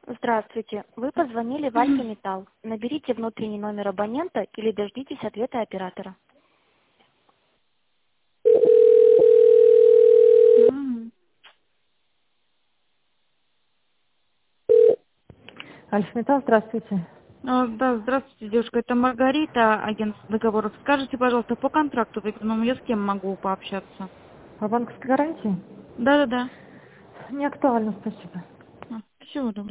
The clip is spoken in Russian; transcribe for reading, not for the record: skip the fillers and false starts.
Здравствуйте. Вы позвонили в Альфа Металл. Наберите внутренний номер абонента или дождитесь ответа оператора. М. Альфметалл, здравствуйте. Да, здравствуйте, девушка. Это Маргарита, агент договоров. Скажите, пожалуйста, по контракту выписанному я с кем могу пообщаться? По банковской гарантии? Да-да-да. Не актуально, спасибо. Всего доброго.